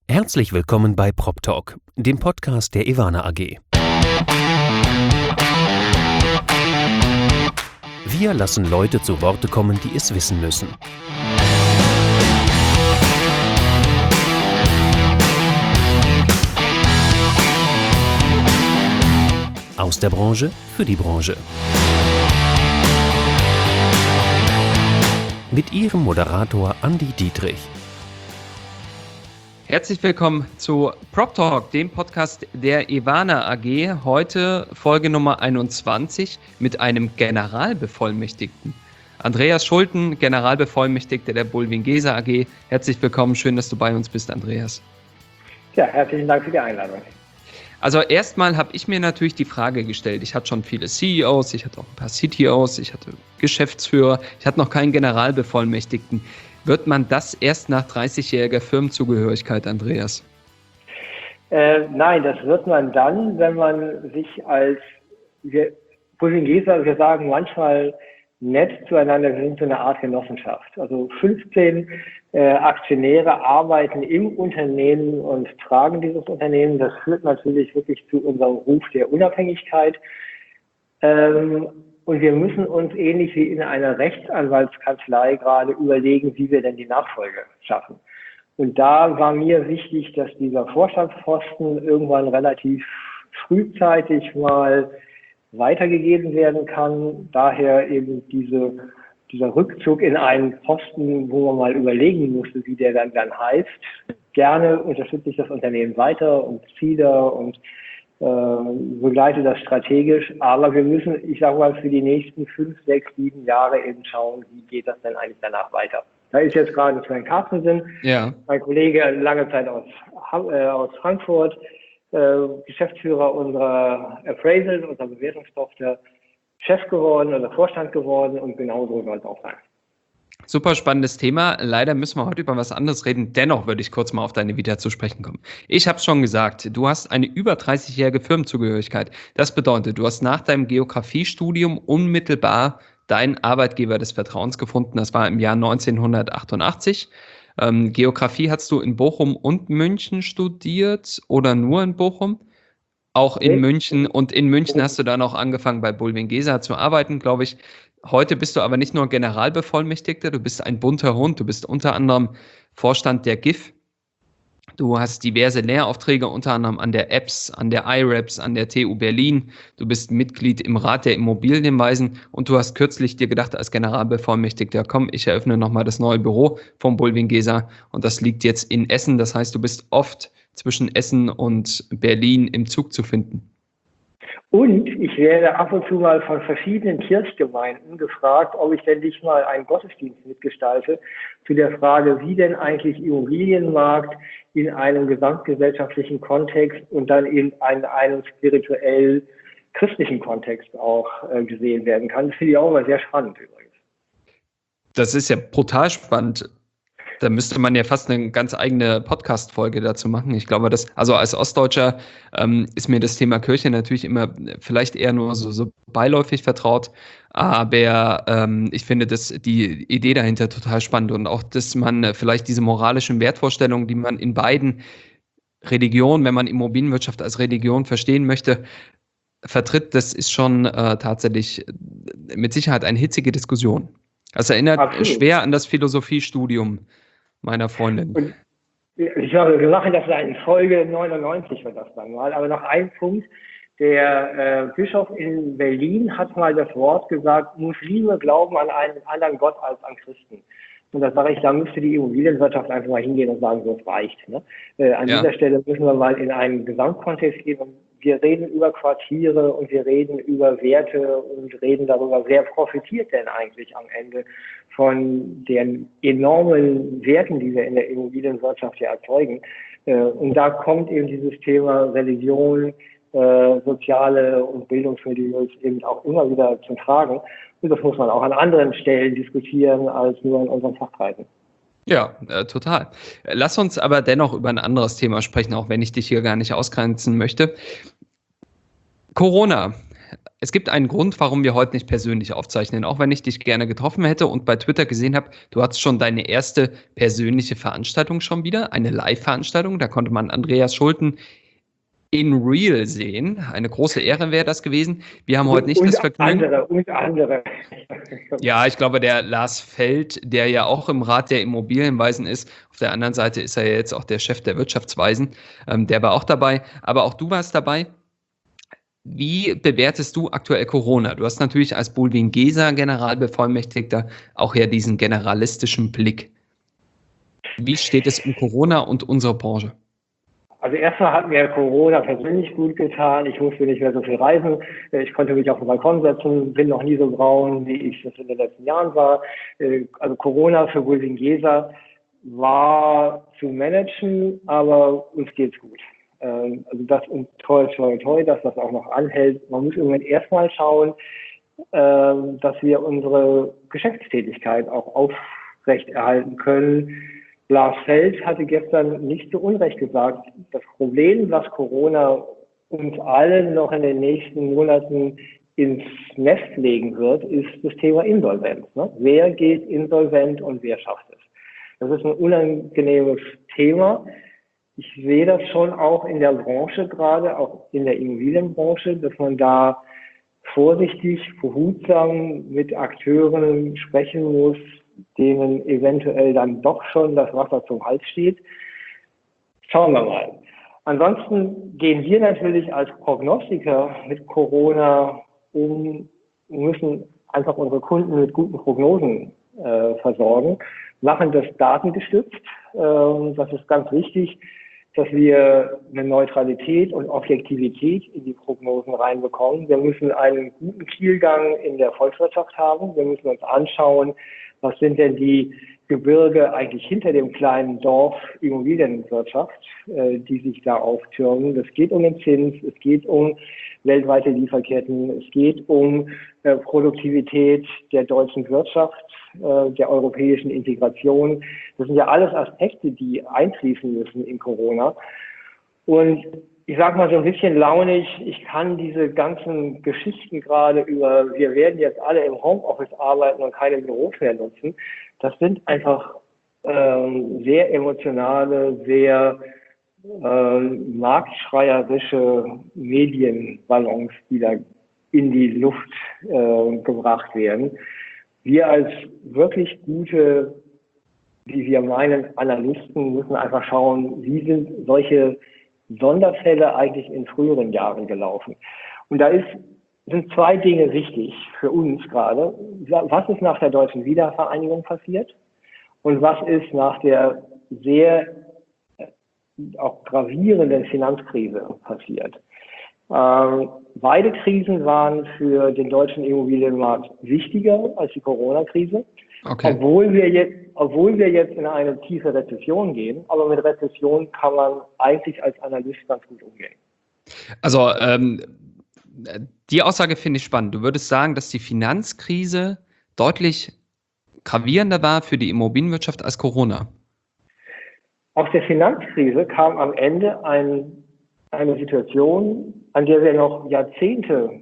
Herzlich willkommen bei PropTalk, dem Podcast der Ewana AG. Wir lassen Leute zu Worte kommen, die es wissen müssen. Aus der Branche für die Branche. Mit Ihrem Moderator Andi Dietrich. Herzlich willkommen zu PropTalk, dem Podcast der Ewana AG. Heute Folge Nummer 21 mit einem Generalbevollmächtigten. Andreas Schulten, Generalbevollmächtigter der Bulwiengesa AG. Herzlich willkommen, schön, dass du bei uns bist, Andreas. Ja, herzlichen Dank für die Einladung. Also erstmal habe ich mir natürlich die Frage gestellt, ich hatte schon viele CEOs, ich hatte auch ein paar CTOs, ich hatte Geschäftsführer, ich hatte noch keinen Generalbevollmächtigten. Wird man das erst nach 30-jähriger Firmenzugehörigkeit, Andreas? Nein, das wird man dann, wenn man sich Bulwiengesa, wir sagen manchmal nett zueinander, wir sind so eine Art Genossenschaft. Also 15 Aktionäre arbeiten im Unternehmen und tragen dieses Unternehmen. Das führt natürlich wirklich zu unserem Ruf der Unabhängigkeit. Und wir müssen uns ähnlich wie in einer Rechtsanwaltskanzlei gerade überlegen, wie wir denn die Nachfolge schaffen. Und da war mir wichtig, dass dieser Vorstandsposten irgendwann relativ frühzeitig mal weitergegeben werden kann. Daher eben dieser Rückzug in einen Posten, wo man mal überlegen musste, wie der dann heißt. Gerne unterstütze ich das Unternehmen weiter und ziehe und begleite das strategisch, aber wir müssen, ich sage mal, für die nächsten 5, 6, 7 Jahre eben schauen, wie geht das denn eigentlich danach weiter. Da ist jetzt gerade Sven Carstensen, mein Kollege, lange Zeit aus Frankfurt, Geschäftsführer unserer Appraisal, unserer Bewertungstochter, Chef geworden oder Vorstand geworden und genauso soll es auch sein. Super spannendes Thema. Leider müssen wir heute über was anderes reden. Dennoch würde ich kurz mal auf deine Vita zu sprechen kommen. Ich habe es schon gesagt, du hast eine über 30-jährige Firmenzugehörigkeit. Das bedeutet, du hast nach deinem Geografiestudium unmittelbar deinen Arbeitgeber des Vertrauens gefunden. Das war im Jahr 1988. Geografie hast du in Bochum und München studiert oder nur in Bochum? Auch in München. Und in München hast du dann auch angefangen, bei Bulwiengesa zu arbeiten, glaube ich. Heute bist du aber nicht nur Generalbevollmächtigter, du bist ein bunter Hund. Du bist unter anderem Vorstand der GIF. Du hast diverse Lehraufträge, unter anderem an der EBS, an der IREBS, an der TU Berlin. Du bist Mitglied im Rat der Immobilienweisen und du hast kürzlich dir gedacht als Generalbevollmächtigter, komm, ich eröffne nochmal das neue Büro vom Bulwiengesa und das liegt jetzt in Essen. Das heißt, du bist oft zwischen Essen und Berlin im Zug zu finden. Und ich werde ab und zu mal von verschiedenen Kirchgemeinden gefragt, ob ich denn nicht mal einen Gottesdienst mitgestalte zu der Frage, wie denn eigentlich Immobilienmarkt in einem gesamtgesellschaftlichen Kontext und dann in einem spirituell christlichen Kontext auch gesehen werden kann. Das finde ich auch immer sehr spannend übrigens. Das ist ja brutal spannend. Da müsste man ja fast eine ganz eigene Podcast-Folge dazu machen. Ich glaube, also als Ostdeutscher ist mir das Thema Kirche natürlich immer vielleicht eher nur so beiläufig vertraut. Aber ich finde die Idee dahinter total spannend und auch, dass man vielleicht diese moralischen Wertvorstellungen, die man in beiden Religionen, wenn man Immobilienwirtschaft als Religion verstehen möchte, vertritt, das ist schon tatsächlich mit Sicherheit eine hitzige Diskussion. Das erinnert schwer an das Philosophiestudium meiner Freundin. Und ich glaube, wir machen das in Folge 99 wird das dann mal. Aber noch ein Punkt. Der Bischof in Berlin hat mal das Wort gesagt, Muslime glauben an einen anderen Gott als an Christen. Und da sage ich, da müsste die Immobilienwirtschaft einfach mal hingehen und sagen, so, es reicht. Ne? An dieser Stelle müssen wir mal in einen Gesamtkontext gehen. Und wir reden über Quartiere und wir reden über Werte und reden darüber, wer profitiert denn eigentlich am Ende von den enormen Werten, die wir in der Immobilienwirtschaft ja erzeugen. Und da kommt eben dieses Thema Religion, soziale und Bildungsmilieus eben auch immer wieder zum Tragen. Und das muss man auch an anderen Stellen diskutieren als nur in unseren Fachkreisen. Ja, total. Lass uns aber dennoch über ein anderes Thema sprechen, auch wenn ich dich hier gar nicht ausgrenzen möchte. Corona. es gibt einen Grund, warum wir heute nicht persönlich aufzeichnen, auch wenn ich dich gerne getroffen hätte und bei Twitter gesehen habe, du hattest schon deine erste persönliche Veranstaltung schon wieder, eine Live-Veranstaltung, da konnte man Andreas Schulten in real sehen. Eine große Ehre wäre das gewesen. Wir haben heute nicht das Vergnügen. Andere. Ja, ich glaube, der Lars Feld, der ja auch im Rat der Immobilienweisen ist, auf der anderen Seite ist er ja jetzt auch der Chef der Wirtschaftsweisen, der war auch dabei, aber auch du warst dabei. Wie bewertest du aktuell Corona? Du hast natürlich als Bulwiengesa Generalbevollmächtigter auch ja diesen generalistischen Blick. Wie steht es um Corona und unsere Branche? Also erstmal hat mir Corona persönlich gut getan. Ich musste nicht mehr so viel reisen. Ich konnte mich auf den Balkon setzen, bin noch nie so braun, wie ich das in den letzten Jahren war. Also Corona für Bulwiengesa war zu managen, aber uns geht's gut. Also das und toi, dass das auch noch anhält. Man muss irgendwann erstmal schauen, dass wir unsere Geschäftstätigkeit auch aufrechterhalten können. Lars Feld hatte gestern nicht zu Unrecht gesagt, das Problem, was Corona uns allen noch in den nächsten Monaten ins Nest legen wird, ist das Thema Insolvenz. Ne? Wer geht insolvent und wer schafft es? Das ist ein unangenehmes Thema. Ich sehe das schon auch in der Branche gerade, auch in der Immobilienbranche, dass man da vorsichtig, behutsam mit Akteuren sprechen muss, denen eventuell dann doch schon das Wasser zum Hals steht. Schauen wir mal. Ansonsten gehen wir natürlich als Prognostiker mit Corona um, müssen einfach unsere Kunden mit guten Prognosen versorgen, machen das datengestützt. Das ist ganz wichtig, dass wir eine Neutralität und Objektivität in die Prognosen reinbekommen. Wir müssen einen guten Kielgang in der Volkswirtschaft haben. Wir müssen uns anschauen, was sind denn die Gebirge eigentlich hinter dem kleinen Dorf Immobilienwirtschaft, die sich da auftürmen. Es geht um den Zins, es geht um weltweite Lieferketten, es geht um Produktivität der deutschen Wirtschaft, der europäischen Integration. Das sind ja alles Aspekte, die einfließen müssen in Corona. Und ich sage mal so ein bisschen launig, ich kann diese ganzen Geschichten gerade über, wir werden jetzt alle im Homeoffice arbeiten und keine Büros mehr nutzen, das sind einfach sehr emotionale, sehr marktschreierische Medienballons, die da in die Luft gebracht werden. Wir als wirklich gute, wie wir meinen, Analysten müssen einfach schauen, wie sind solche Sonderfälle eigentlich in früheren Jahren gelaufen. Und da sind zwei Dinge wichtig für uns gerade. Was ist nach der deutschen Wiedervereinigung passiert und was ist nach der sehr auch gravierenden Finanzkrise passiert? Beide Krisen waren für den deutschen Immobilienmarkt wichtiger als die Corona-Krise. Okay. Obwohl wir jetzt in eine tiefe Rezession gehen, aber mit Rezession kann man eigentlich als Analyst ganz gut umgehen. Also die Aussage finde ich spannend. Du würdest sagen, dass die Finanzkrise deutlich gravierender war für die Immobilienwirtschaft als Corona? Aus der Finanzkrise kam am Ende eine Situation, an der wir noch Jahrzehnte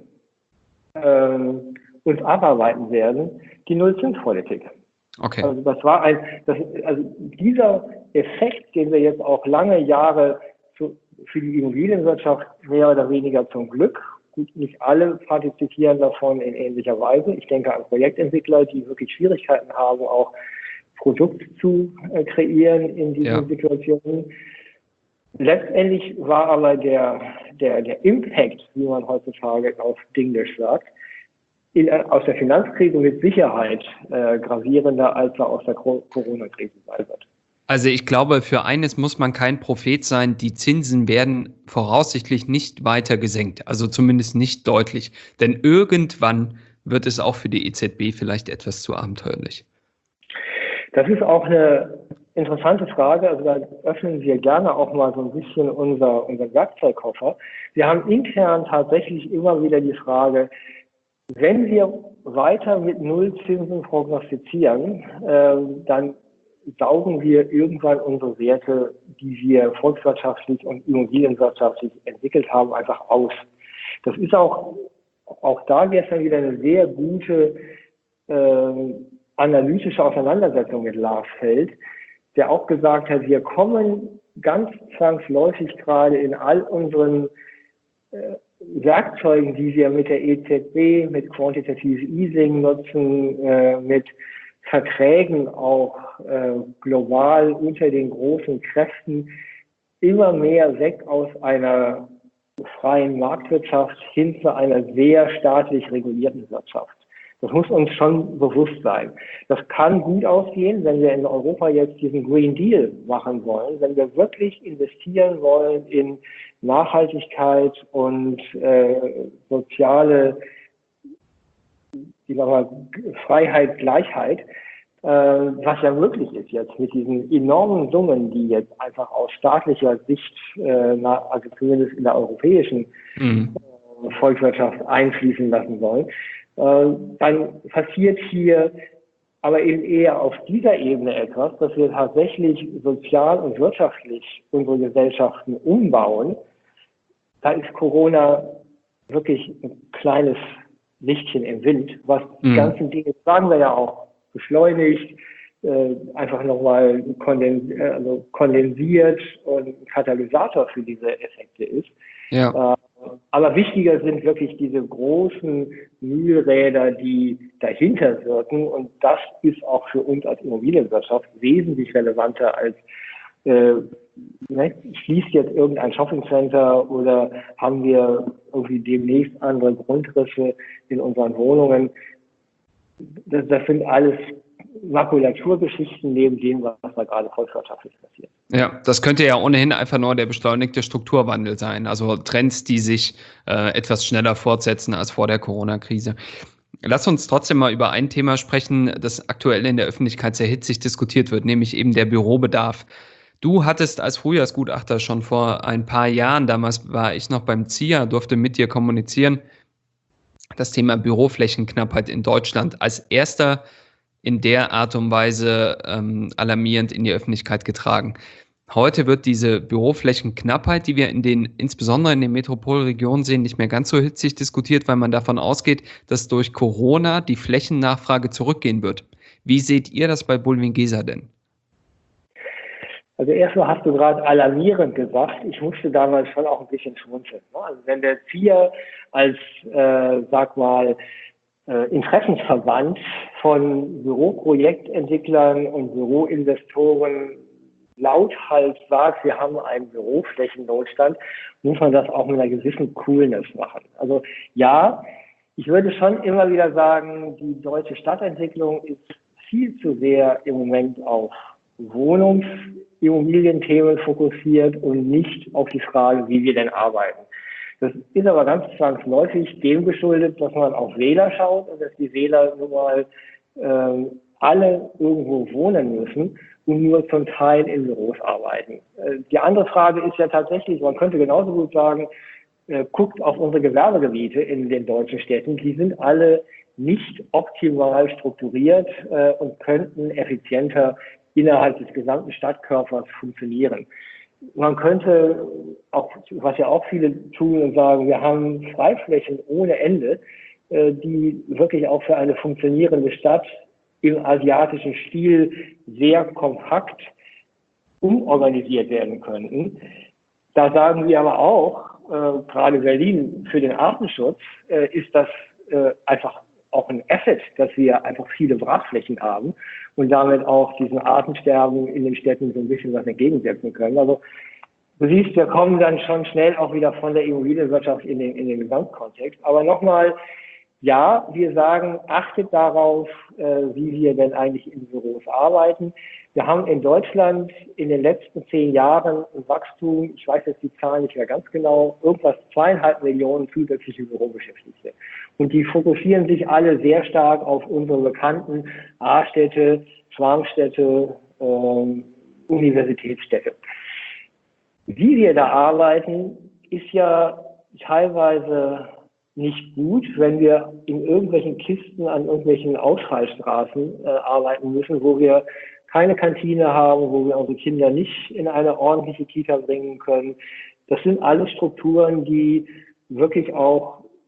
uns abarbeiten werden, die Nullzinspolitik. Okay. Also das war also dieser Effekt, den wir jetzt auch lange Jahre für die Immobilienwirtschaft mehr oder weniger zum Glück, gut, nicht alle partizipieren davon in ähnlicher Weise. Ich denke an Projektentwickler, die wirklich Schwierigkeiten haben, auch Produkt zu kreieren in diesen Situationen. Letztendlich war aber der Impact, wie man heutzutage auf Englisch sagt, aus der Finanzkrise mit Sicherheit gravierender, als er aus der Corona-Krise sein wird. Also ich glaube, für eines muss man kein Prophet sein, die Zinsen werden voraussichtlich nicht weiter gesenkt, also zumindest nicht deutlich. Denn irgendwann wird es auch für die EZB vielleicht etwas zu abenteuerlich. Das ist auch eine interessante Frage. Also da öffnen wir gerne auch mal so ein bisschen unseren Werkzeugkoffer. Wir haben intern tatsächlich immer wieder die Frage, wenn wir weiter mit Nullzinsen prognostizieren, dann saugen wir irgendwann unsere Werte, die wir volkswirtschaftlich und immobilienwirtschaftlich entwickelt haben, einfach aus. Das ist auch auch da gestern wieder eine sehr gute analytische Auseinandersetzung mit Lars Feld, der auch gesagt hat, wir kommen ganz zwangsläufig gerade in all unseren Werkzeugen, die wir mit der EZB, mit Quantitative Easing nutzen, mit Verträgen auch global unter den großen Kräften, immer mehr weg aus einer freien Marktwirtschaft hin zu einer sehr staatlich regulierten Wirtschaft. Das muss uns schon bewusst sein. Das kann gut ausgehen, wenn wir in Europa jetzt diesen Green Deal machen wollen, wenn wir wirklich investieren wollen in Nachhaltigkeit und soziale, Freiheit, Gleichheit, was ja möglich ist jetzt mit diesen enormen Summen, die jetzt einfach aus staatlicher Sicht, also zumindest in der europäischen Volkswirtschaft einfließen lassen sollen. Dann passiert hier aber eben eher auf dieser Ebene etwas, dass wir tatsächlich sozial und wirtschaftlich unsere Gesellschaften umbauen. Da ist Corona wirklich ein kleines Lichtchen im Wind, was die ganzen Dinge, sagen wir ja auch, beschleunigt, einfach nochmal kondensiert und ein Katalysator für diese Effekte ist. Ja. Aber wichtiger sind wirklich diese großen Mühlräder, die dahinter wirken. Und das ist auch für uns als Immobilienwirtschaft wesentlich relevanter als schließt jetzt irgendein Shoppingcenter oder haben wir irgendwie demnächst andere Grundrisse in unseren Wohnungen. Das sind alles Makulaturgeschichten neben dem, was da gerade volkswirtschaftlich passiert. Ja, das könnte ja ohnehin einfach nur der beschleunigte Strukturwandel sein. Also Trends, die sich etwas schneller fortsetzen als vor der Corona-Krise. Lass uns trotzdem mal über ein Thema sprechen, das aktuell in der Öffentlichkeit sehr hitzig diskutiert wird, nämlich eben der Bürobedarf. Du hattest als Frühjahrsgutachter schon vor ein paar Jahren, damals war ich noch beim ZIA, durfte mit dir kommunizieren, das Thema Büroflächenknappheit in Deutschland als erster in der Art und Weise alarmierend in die Öffentlichkeit getragen. Heute wird diese Büroflächenknappheit, die wir insbesondere in den Metropolregionen sehen, nicht mehr ganz so hitzig diskutiert, weil man davon ausgeht, dass durch Corona die Flächennachfrage zurückgehen wird. Wie seht ihr das bei Bulwiengesa denn? Also erstmal hast du gerade alarmierend gesagt. Ich musste damals schon auch ein bisschen schmunzeln. Also wenn der ZIA als, Interessensverband von Büroprojektentwicklern und Büroinvestoren lauthals sagt, wir haben einen Büroflächennotstand, muss man das auch mit einer gewissen Coolness machen. Also ja, ich würde schon immer wieder sagen, die deutsche Stadtentwicklung ist viel zu sehr im Moment auf Wohnungsimmobilienthemen fokussiert und nicht auf die Frage, wie wir denn arbeiten. Das ist aber ganz zwangsläufig dem geschuldet, dass man auf Wähler schaut und dass die Wähler nun mal alle irgendwo wohnen müssen und nur zum Teil in Büros arbeiten. Die andere Frage ist ja tatsächlich, man könnte genauso gut sagen, guckt auf unsere Gewerbegebiete in den deutschen Städten, die sind alle nicht optimal strukturiert und könnten effizienter innerhalb des gesamten Stadtkörpers funktionieren. Man könnte auch, was ja auch viele tun und sagen, wir haben Freiflächen ohne Ende, die wirklich auch für eine funktionierende Stadt im asiatischen Stil sehr kompakt umorganisiert werden könnten. Da sagen wir aber auch, gerade Berlin für den Artenschutz ist das einfach auch ein Asset, dass wir einfach viele Brachflächen haben und damit auch diesem Artensterben in den Städten so ein bisschen was entgegensetzen können. Also du siehst, wir kommen dann schon schnell auch wieder von der Immobilienwirtschaft in den Gesamtkontext. Aber nochmal, ja, wir sagen, achtet darauf, wie wir denn eigentlich in Büros arbeiten. Wir haben in Deutschland in den letzten 10 Jahren ein Wachstum, ich weiß jetzt die Zahlen nicht mehr ganz genau, irgendwas 2,5 Millionen zusätzliche Bürobeschäftigte. Und die fokussieren sich alle sehr stark auf unsere bekannten A-Städte, Schwarmstädte, Universitätsstädte. Wie wir da arbeiten, ist ja teilweise nicht gut, wenn wir in irgendwelchen Kisten an irgendwelchen Ausfallstraßen arbeiten müssen, wo wir keine Kantine haben, wo wir unsere Kinder nicht in eine ordentliche Kita bringen können. Das sind alles Strukturen, die wirklich auch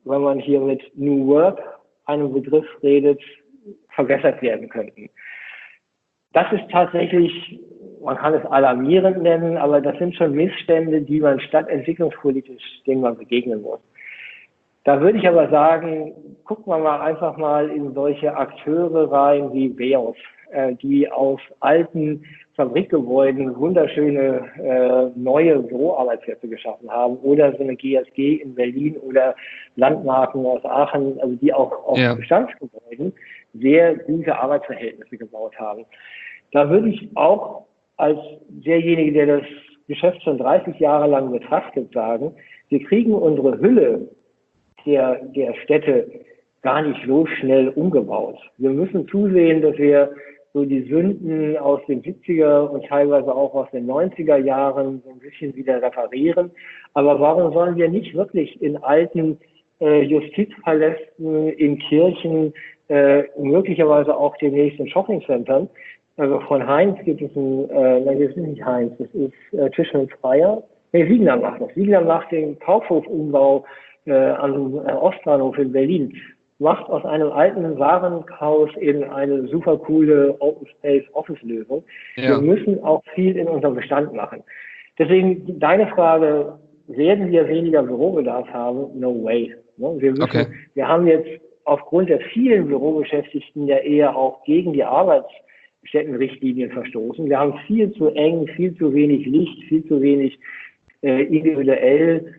wenn man hier mit New Work, einem Begriff redet, verbessert werden könnten. Das ist tatsächlich, man kann es alarmierend nennen, aber das sind schon Missstände, die man stadtentwicklungspolitisch, denen man begegnen muss. Da würde ich aber sagen, gucken wir mal einfach mal in solche Akteure rein wie Veolia, die aus alten Fabrikgebäuden wunderschöne neue Büroarbeitsplätze geschaffen haben, oder so eine GSG in Berlin oder Landmarken aus Aachen, also die auch auf Bestandsgebäuden sehr gute Arbeitsverhältnisse gebaut haben. Da würde ich auch als derjenige, der das Geschäft schon 30 Jahre lang betrachtet, sagen, wir kriegen unsere Hülle der Städte gar nicht so schnell umgebaut. Wir müssen zusehen, dass wir so die Sünden aus den 70er und teilweise auch aus den 90er Jahren so ein bisschen wieder reparieren. Aber warum sollen wir nicht wirklich in alten Justizpalästen, in Kirchen, möglicherweise auch demnächst in Shoppingcentern, also von Heinz gibt es nein, das ist nicht Heinz, das ist Tisch und Freier. Nee, Siegner macht das. Siegner macht den Kaufhofumbau am Ostbahnhof in Berlin. Macht aus einem alten Warenhaus in eine super coole Open Space Office Lösung. Ja. Wir müssen auch viel in unserem Bestand machen. Deswegen deine Frage, werden wir weniger Bürobedarf haben? No way. Wir haben jetzt aufgrund der vielen Bürobeschäftigten ja eher auch gegen die Arbeitsstättenrichtlinien verstoßen. Wir haben viel zu eng, viel zu wenig Licht, viel zu wenig individuell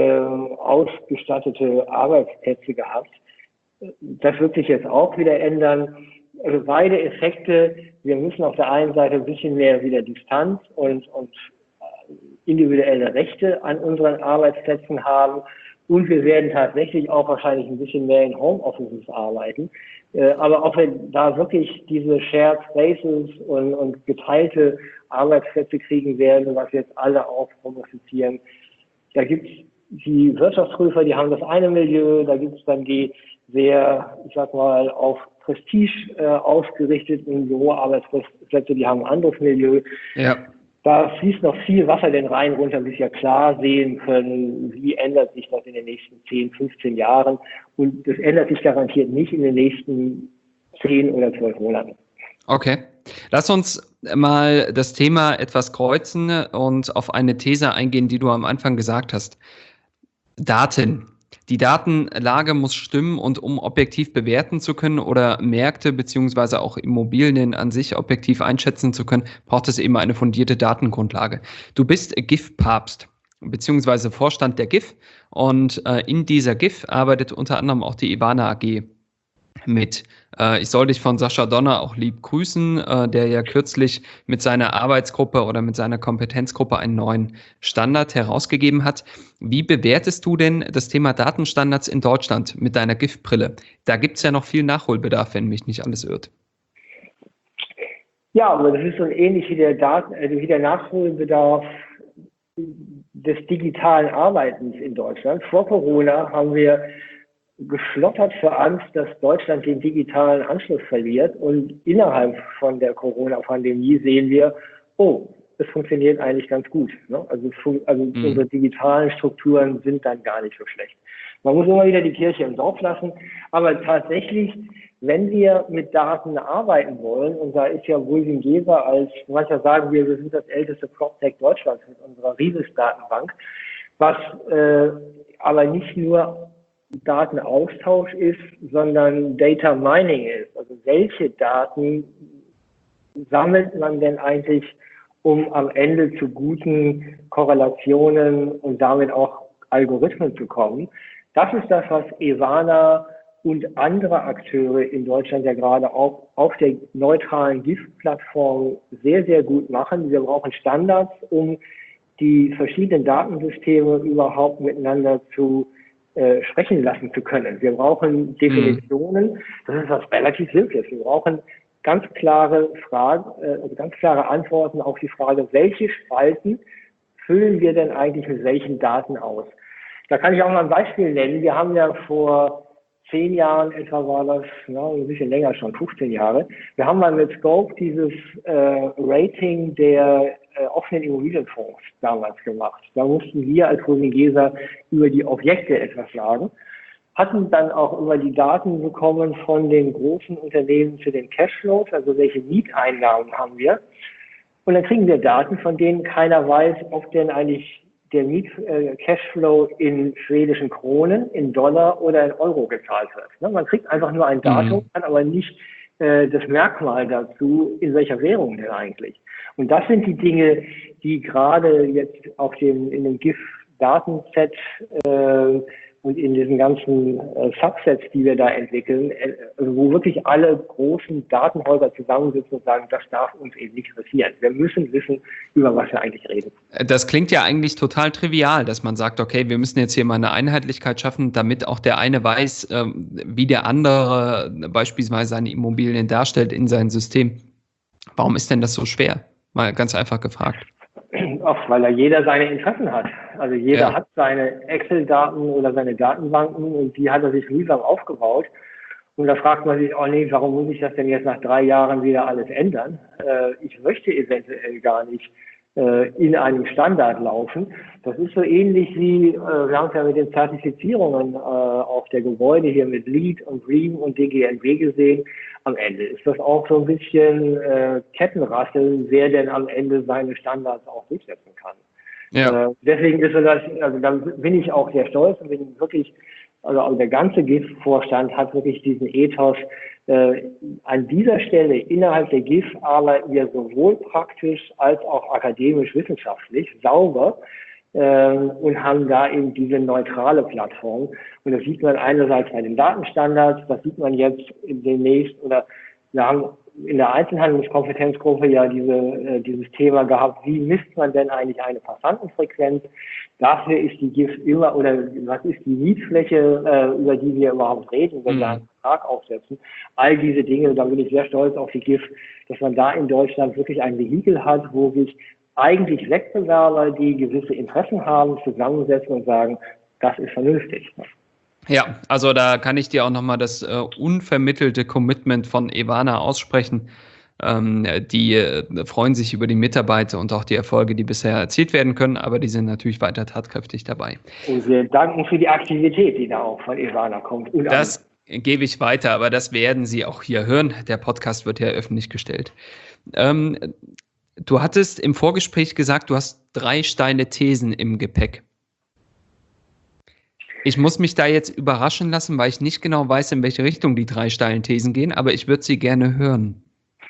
ausgestattete Arbeitsplätze gehabt. Das wird sich jetzt auch wieder ändern. Also beide Effekte. Wir müssen auf der einen Seite ein bisschen mehr wieder Distanz und individuelle Rechte an unseren Arbeitsplätzen haben. Und wir werden tatsächlich auch wahrscheinlich ein bisschen mehr in Homeoffices arbeiten. Aber ob wir da wirklich diese Shared Spaces und geteilte Arbeitsplätze kriegen werden, was jetzt alle auch prognostizieren, da gibt's die Wirtschaftsprüfer, die haben das eine Milieu, da gibt's dann die sehr, ich sag mal, auf Prestige ausgerichteten Büroarbeitsplätze, die haben ein anderes Milieu. Ja. Da fließt noch viel Wasser den Rhein runter, bis wir klar sehen können, wie ändert sich das in den nächsten 10, 15 Jahren. Und das ändert sich garantiert nicht in den nächsten 10 oder 12 Monaten. Okay. Lass uns mal das Thema etwas kreuzen und auf eine These eingehen, die du am Anfang gesagt hast. Daten. Die Datenlage muss stimmen, und um objektiv bewerten zu können oder Märkte beziehungsweise auch Immobilien an sich objektiv einschätzen zu können, braucht es eben eine fundierte Datengrundlage. Du bist GIF-Papst beziehungsweise Vorstand der GIF, und in dieser GIF arbeitet unter anderem auch die Ivana AG mit. Ich soll dich von Sascha Donner auch lieb grüßen, der ja kürzlich mit seiner Arbeitsgruppe oder mit seiner Kompetenzgruppe einen neuen Standard herausgegeben hat. Wie bewertest du denn das Thema Datenstandards in Deutschland mit deiner GIF-Brille? Da gibt es ja noch viel Nachholbedarf, wenn mich nicht alles irrt. Ja, aber das ist so ähnlich wie der Nachholbedarf des digitalen Arbeitens in Deutschland. Vor Corona haben wir geschlottert vor Angst, dass Deutschland den digitalen Anschluss verliert, und innerhalb von der Corona-Pandemie sehen wir, es funktioniert eigentlich ganz gut. Ne? Also unsere digitalen Strukturen sind dann gar nicht so schlecht. Man muss immer wieder die Kirche im Dorf lassen, aber tatsächlich, wenn wir mit Daten arbeiten wollen, und da ist ja Wulving Geser als, mancher sagen wir sind das älteste PropTech Deutschlands mit unserer RISIS-Datenbank, was aber nicht nur Datenaustausch ist, sondern Data Mining ist. Also welche Daten sammelt man denn eigentlich, um am Ende zu guten Korrelationen und damit auch Algorithmen zu kommen? Das ist das, was Ivana und andere Akteure in Deutschland ja gerade auch auf der neutralen GIF-Plattform sehr, sehr gut machen. Wir brauchen Standards, um die verschiedenen Datensysteme überhaupt miteinander zu sprechen lassen zu können. Wir brauchen Definitionen. Das ist was relativ Simples. Wir brauchen ganz klare Fragen, ganz klare Antworten auf die Frage, welche Spalten füllen wir denn eigentlich mit welchen Daten aus? Da kann ich auch mal ein Beispiel nennen. Wir haben ja vor 10 Jahren etwa, war das, ein bisschen länger schon, 15 Jahre. Wir haben mal mit Scope dieses Rating der offenen Immobilienfonds damals gemacht. Da mussten wir als Wulving Geser über die Objekte etwas sagen, hatten dann auch immer die Daten bekommen von den großen Unternehmen zu den Cashflows, also welche Mieteinnahmen haben wir. Und dann kriegen wir Daten, von denen keiner weiß, ob denn eigentlich der Cashflow in schwedischen Kronen, in Dollar oder in Euro gezahlt wird. Ne? Man kriegt einfach nur ein Datum, kann aber nicht das Merkmal dazu, in welcher Währung denn eigentlich. Und das sind die Dinge, die gerade jetzt in dem GIF-Datenset und in diesen ganzen Subsets, die wir da entwickeln, wo wirklich alle großen Datenhäuser zusammensitzen und sagen, das darf uns eben nicht passieren. Wir müssen wissen, über was wir eigentlich reden. Das klingt ja eigentlich total trivial, dass man sagt, okay, wir müssen jetzt hier mal eine Einheitlichkeit schaffen, damit auch der eine weiß, wie der andere beispielsweise seine Immobilien darstellt in seinem System. Warum ist denn das so schwer? Mal ganz einfach gefragt. Auch weil da jeder seine Interessen hat. Also jeder hat seine Excel-Daten oder seine Datenbanken und die hat er sich mühsam aufgebaut. Und da fragt man sich, oh nee, warum muss ich das denn jetzt nach 3 Jahren wieder alles ändern? Ich möchte eventuell gar nicht in einem Standard laufen. Das ist so ähnlich wie, wir haben es ja mit den Zertifizierungen auch der Gebäude hier mit LEED und BREEAM und DGNB gesehen. Am Ende ist das auch so ein bisschen Kettenrasseln, wer denn am Ende seine Standards auch durchsetzen kann. Ja. Deswegen ist das, also da bin ich auch sehr stolz und bin wirklich, also der ganze GIF-Vorstand hat wirklich diesen Ethos. An dieser Stelle innerhalb der GIF arbeiten wir sowohl praktisch als auch akademisch-wissenschaftlich sauber und haben da eben diese neutrale Plattform. Und das sieht man einerseits bei den Datenstandards, das sieht man jetzt demnächst, oder wir haben in der Einzelhandelskompetenzgruppe ja dieses Thema gehabt, wie misst man denn eigentlich eine Passantenfrequenz? Dafür ist die GIF immer, oder was ist die Mietfläche, über die wir überhaupt reden, wenn wir einen Vertrag aufsetzen? All diese Dinge, da bin ich sehr stolz auf die GIF, dass man da in Deutschland wirklich ein Vehikel hat, wo sich eigentlich Wettbewerber, die gewisse Interessen haben, zusammensetzen und sagen, das ist vernünftig. Ja, also da kann ich dir auch nochmal das unvermittelte Commitment von Ewana aussprechen. Die freuen sich über die Mitarbeiter und auch die Erfolge, die bisher erzielt werden können, aber die sind natürlich weiter tatkräftig dabei. Und wir danken für die Aktivität, die da auch von Ewana kommt. Und das gebe ich weiter, aber das werden Sie auch hier hören. Der Podcast wird ja öffentlich gestellt. Du hattest im Vorgespräch gesagt, du hast 3 steile Thesen im Gepäck. Ich muss mich da jetzt überraschen lassen, weil ich nicht genau weiß, in welche Richtung die 3 steilen Thesen gehen, aber ich würde sie gerne hören.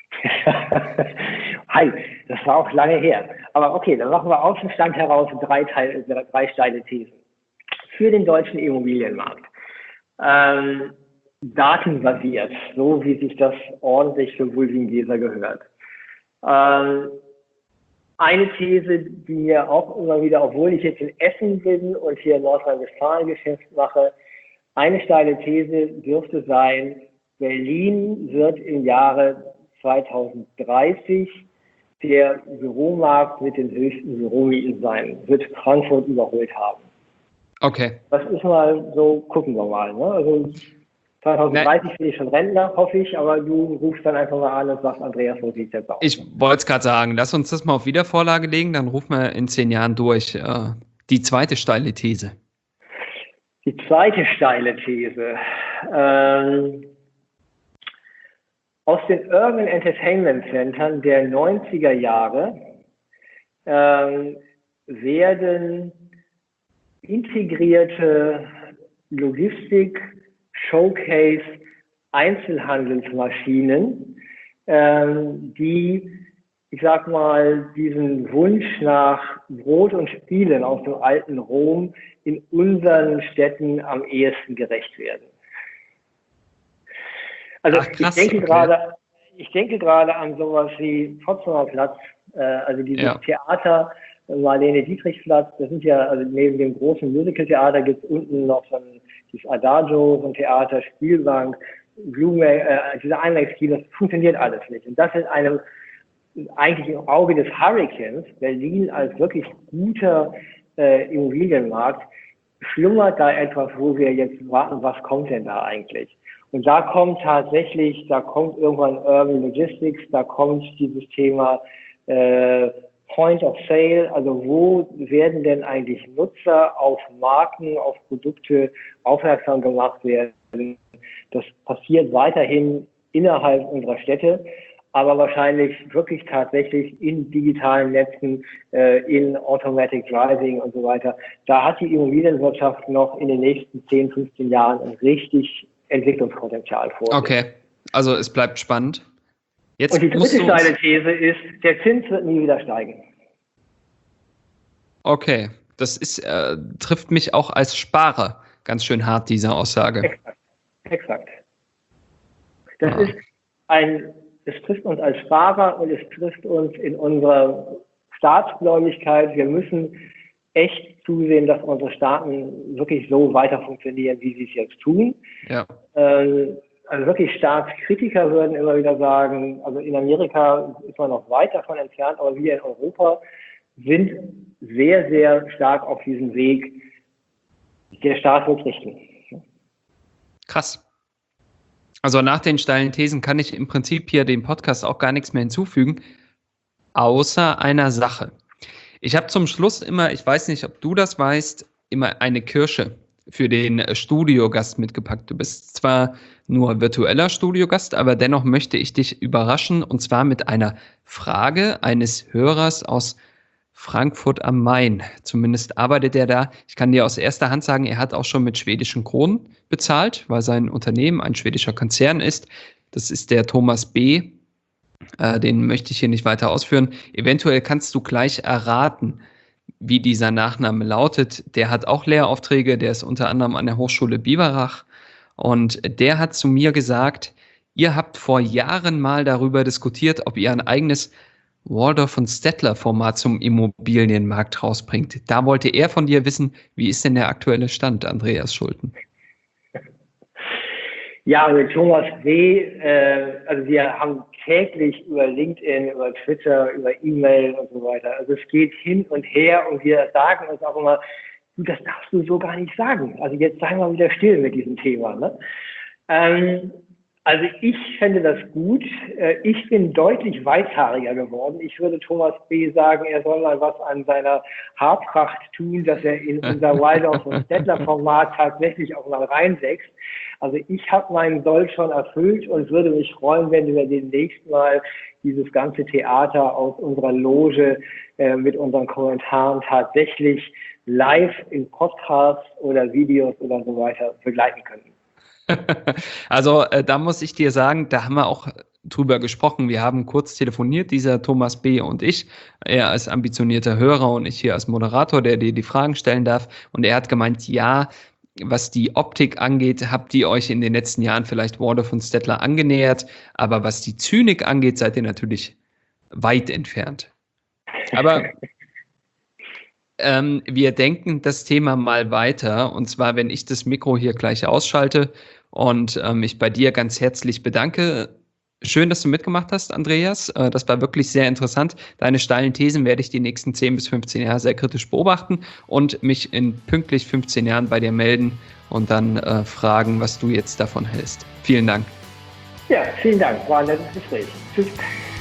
Hi, das war auch lange her. Aber okay, dann machen wir aus dem Stand heraus 3 steile Thesen. Für den deutschen Immobilienmarkt. Datenbasiert, so wie sich das ordentlich für Bulwingieser gehört. Eine These, die mir auch immer wieder, obwohl ich jetzt in Essen bin und hier in Nordrhein-Westfalen Geschäft mache, eine steile These dürfte sein, Berlin wird im Jahre 2030 der Büromarkt mit den höchsten Büromieten sein, wird Frankfurt überholt haben. Okay. Das ist mal so, gucken wir mal. Ne? Also 2030 bin ich schon Rentner, hoffe ich, aber du rufst dann einfach mal an und sagst, Andreas, wo sieht es jetzt aus? Ich wollte es gerade sagen, lass uns das mal auf Wiedervorlage legen, dann rufen wir in 10 Jahren durch. Die zweite steile These. Die zweite steile These. Aus den Urban Entertainment Centern der 90er Jahre werden integrierte Logistik, Showcase, Einzelhandelsmaschinen, die, ich sag mal, diesen Wunsch nach Brot und Spielen aus dem alten Rom in unseren Städten am ehesten gerecht werden. Also krass, ich denke gerade an sowas wie Potsdamer Platz, also dieses Theater, Marlene Dietrich Platz, das sind ja, also neben dem großen Musical-Theater gibt es unten noch so ein dieses Adagio, so ein Theater, Spielbank, dieser IMAX-Kino, das funktioniert alles nicht. Und das in einem, eigentlich im Auge des Hurrikans, Berlin als wirklich guter Immobilienmarkt, schlummert da etwas, wo wir jetzt warten, was kommt denn da eigentlich? Und da kommt irgendwann Urban Logistics, da kommt dieses Thema Point of Sale, also wo werden denn eigentlich Nutzer auf Marken, auf Produkte aufmerksam gemacht werden. Das passiert weiterhin innerhalb unserer Städte, aber wahrscheinlich wirklich tatsächlich in digitalen Netzen, in Automatic Driving und so weiter. Da hat die Immobilienwirtschaft noch in den nächsten 10, 15 Jahren ein richtig Entwicklungspotenzial vor sich. Okay, also es bleibt spannend. Jetzt und die dritte steile These ist, der Zins wird nie wieder steigen. Okay, das ist, trifft mich auch als Sparer ganz schön hart, diese Aussage. Exakt. Es trifft uns als Sparer und es trifft uns in unserer Staatsgläubigkeit. Wir müssen echt zusehen, dass unsere Staaten wirklich so weiter funktionieren, wie sie es jetzt tun. Ja. Also wirklich Staatskritiker würden immer wieder sagen, also in Amerika ist man noch weit davon entfernt, aber wir in Europa sind sehr, sehr stark auf diesem Weg. Der Staat wird richten. Krass. Also nach den steilen Thesen kann ich im Prinzip hier dem Podcast auch gar nichts mehr hinzufügen, außer einer Sache. Ich habe zum Schluss immer, ich weiß nicht, ob du das weißt, immer eine Kirsche für den Studiogast mitgepackt. Du bist zwar nur virtueller Studiogast, aber dennoch möchte ich dich überraschen, und zwar mit einer Frage eines Hörers aus Frankfurt am Main. Zumindest arbeitet er da. Ich kann dir aus erster Hand sagen, er hat auch schon mit schwedischen Kronen bezahlt, weil sein Unternehmen ein schwedischer Konzern ist. Das ist der Thomas B. Den möchte ich hier nicht weiter ausführen. Eventuell kannst du gleich erraten, wie dieser Nachname lautet. Der hat auch Lehraufträge, der ist unter anderem an der Hochschule Biberach. Und der hat zu mir gesagt, ihr habt vor Jahren mal darüber diskutiert, ob ihr ein eigenes Waldorf und Stettler Format zum Immobilienmarkt rausbringt. Da wollte er von dir wissen, wie ist denn der aktuelle Stand, Andreas Schulten? Ja, mit Thomas B., also wir haben täglich über LinkedIn, über Twitter, über E-Mail und so weiter. Also es geht hin und her und wir sagen uns auch immer, du, das darfst du so gar nicht sagen. Also jetzt sei mal wieder still mit diesem Thema. Ne? Also ich fände das gut. Ich bin deutlich weißhaariger geworden. Ich würde Thomas B. sagen, er soll mal was an seiner Haarpracht tun, dass er in unser Waldorf und Stettler Format tatsächlich auch mal reinwächst. Also ich habe meinen Soll schon erfüllt und würde mich freuen, wenn wir demnächst mal dieses ganze Theater aus unserer Loge mit unseren Kommentaren tatsächlich live in Podcasts oder Videos oder so weiter begleiten könnten. Also da muss ich dir sagen, da haben wir auch drüber gesprochen. Wir haben kurz telefoniert, dieser Thomas B. und ich. Er als ambitionierter Hörer und ich hier als Moderator, der dir die Fragen stellen darf. Und er hat gemeint, ja, was die Optik angeht, habt ihr euch in den letzten Jahren vielleicht Waldorf und Stettler angenähert. Aber was die Zynik angeht, seid ihr natürlich weit entfernt. Aber wir denken das Thema mal weiter. Und zwar, wenn ich das Mikro hier gleich ausschalte und mich bei dir ganz herzlich bedanke. Schön, dass du mitgemacht hast, Andreas. Das war wirklich sehr interessant. Deine steilen Thesen werde ich die nächsten 10 bis 15 Jahre sehr kritisch beobachten und mich in pünktlich 15 Jahren bei dir melden und dann fragen, was du jetzt davon hältst. Vielen Dank. Ja, vielen Dank. War ein nettes Gespräch. Tschüss.